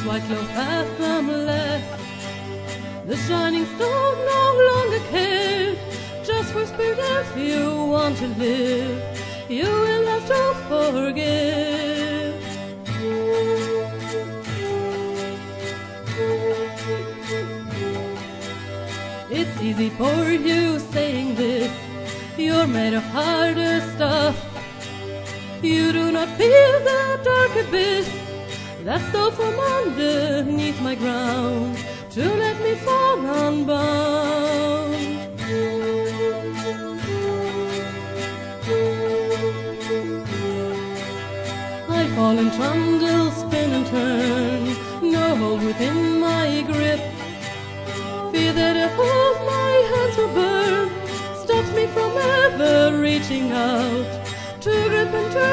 His white cloak fathomless, the shining stone no longer cared. Just for spirit, if you want to live, you will have to forgive. It's easy for you saying this, you're made of harder stuff. You do not feel the dark abyss that stole from underneath my ground to let me fall unbound. I fall and trundle, spin and turn, no hold within my grip. Fear that if all my hands will burn stops me from ever reaching out to grip and turn